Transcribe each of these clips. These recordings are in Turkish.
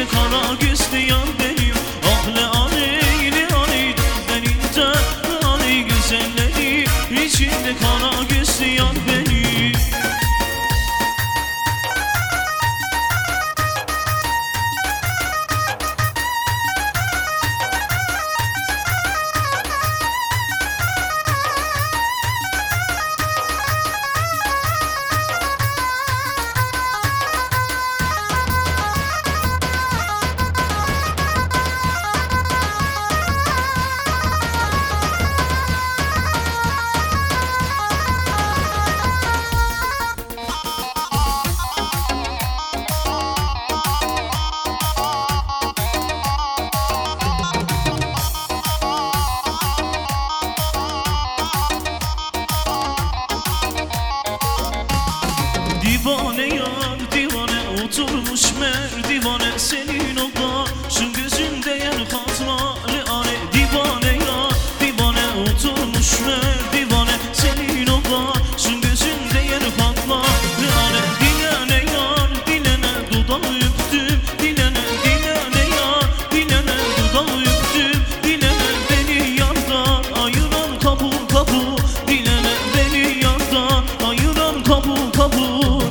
İçimde kara gözlü yar benim. Ah le aleyli aleyli denize aley güzelleri. İçimde kara gözlü yar benim. Divane yar divane oturmuş merdivane. Senin o başın gözünde yer hatları ane. Divane yar divane oturmuş merdivane. Senin o başın gözünde yer hatları ane. Dilene yar dilene dudağı öptüm. Dilene dilene yar dilene dudağı öptüm. Dilene beni yardan ayıran kapı kapı. Dilene beni yardan ayıran kapı kapı.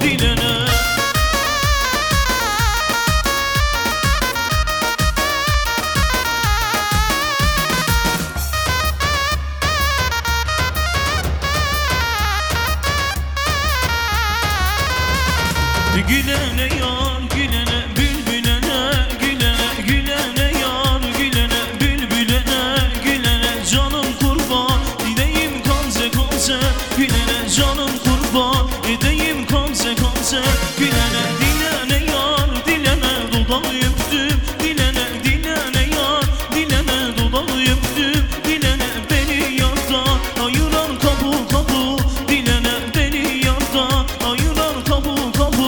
Gülene yar gülene bülbülene gülene. Gülene yar gülene bülbülene gülene. Canım kurban edeyim kanze kanze. Gülene canım kurban edeyim kanze kanze. Gülene dilene yar dilene dudağı öptüm. Dilene dilene yar dilene dudağı öptüm. Dilene beni yardan ayıran kapı kapı. Dilene beni yardan ayıran kapı kapı.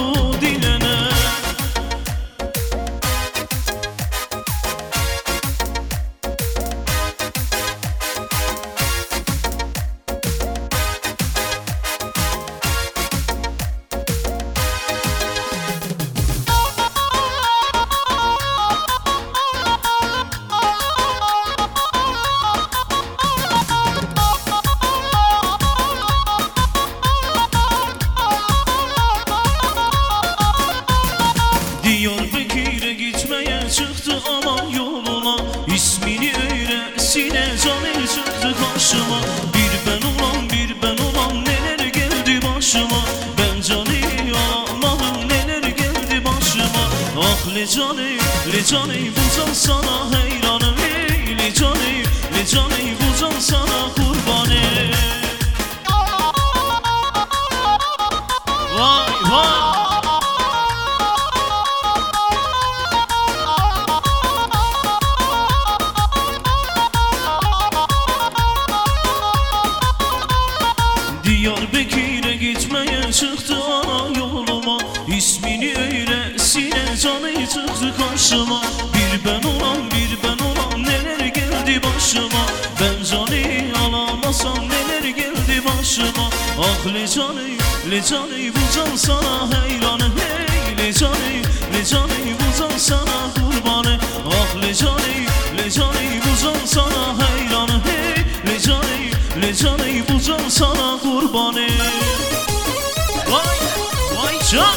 Diyarbakır'a gitmeye çıktı aman yoluna. İsmini öylesine canı çıktı karşıma. Bir ben olan neler geldi başıma. Ben canı alamadım neler geldi başıma. Ah le canı bu can sana hayranım. Le canı bu can sana kurbanı. Vay vay. Diyarbakır'a gitmeye çıktı ana yoluma. İsmini öylesine canı çıktı karşıma. Bir ben olan neler geldi başıma. Ben canı alamasam neler geldi başıma. Ah le canı bu can sana hayranım. Hey le canı bu can sana kurbanı. Ah le canı bu can sana hayranım. Hey le canı bu can sana kurbanı. Vay vay can.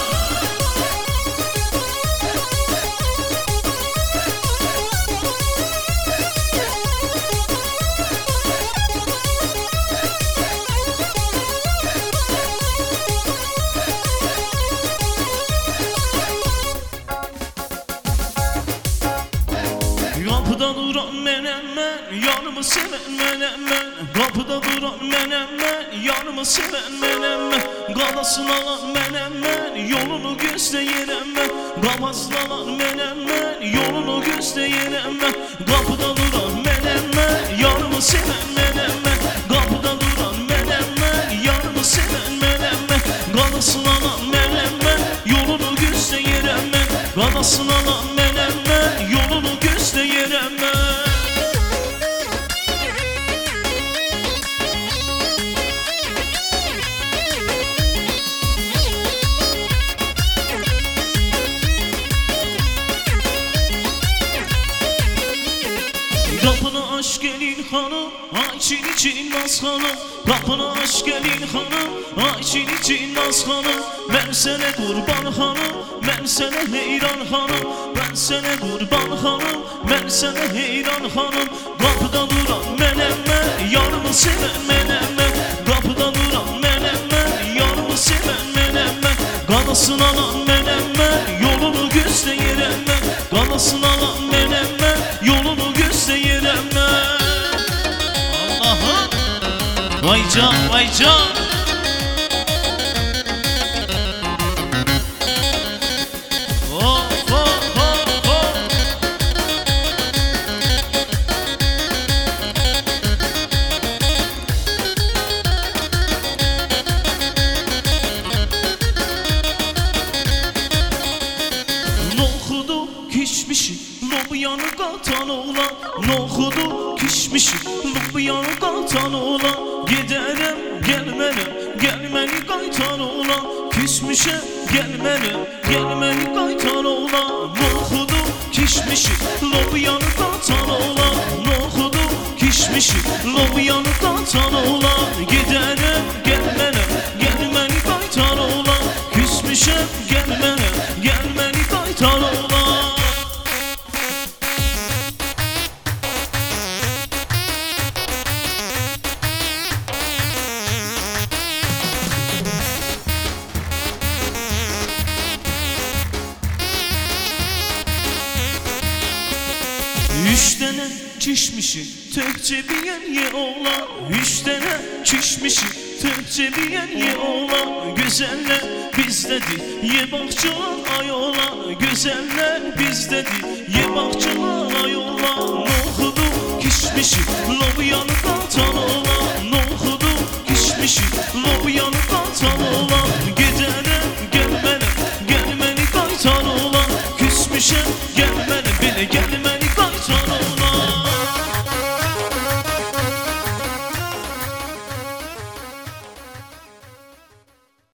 Kapıda duran menemen, yanımı seven menemen. Kapıda duran menemen, yanımı seven menemen. Galasını alan menemen, yolunu gösteyen ben. Galasını alan menemen, yolunu gösteyen ben. Kapıda duran menemen, yanımı seven menemen. Kapıda duran menemen, yanımı seven menemen. Galasını alan menemen, yolunu gösteyen ben. Galasını alan menemen, yolunu gösteyen ben. Kapını aç gelin hanım, için için naz hanım. Kapını aç gelin hanım, için naz hanım. Ben sene kurban hanım, ben sene heyran hanım. Ben sene kurban hanım, ben sene heyran hanım. Kapıda duran menemme, yarımı seven menemme. Kapıda duran menemme, yarımı seven menemme. Kanasını alan menemme, yolunu gösteremme. Kanasını alan menemme, yolunu gösteremme. Allah'ım, vay can, vay can. Kişmişi, lobiyanı katan oğlan. Nohudu kişmişi, lobiyanı katan oğlan. Giderim, gelmenim, gelmeni kaytan oğlan. Küsmüşe, gelmenim, gelmeni kaytan oğlan. Nohudu kişmişi, lobiyanı katan oğlan. Nohudu kişmişi, lobiyanı katan oğlan. Giderim, gelmenim, gelmeni kaytan oğlan. Küsmüşe, gelmenim, gelmeni kaytan oğlan. Üç tane çişmişi, tökçe bir ye oğlan. Üç tane çişmişi, tökçe bir ye oğlan. Güzeller bizdedir, ye bakçılar ay oğlan. Güzeller bizdedir, ye bakçılar ay oğlan. Nohudu kişmişi, lobiyanı katan oğlan. Nohudu kişmişi, lobiyanı katan oğlan. Giderim, gelmenim, gelmeni kaytan oğlan. Küsmüşem, gelmenim, bile gelmenim.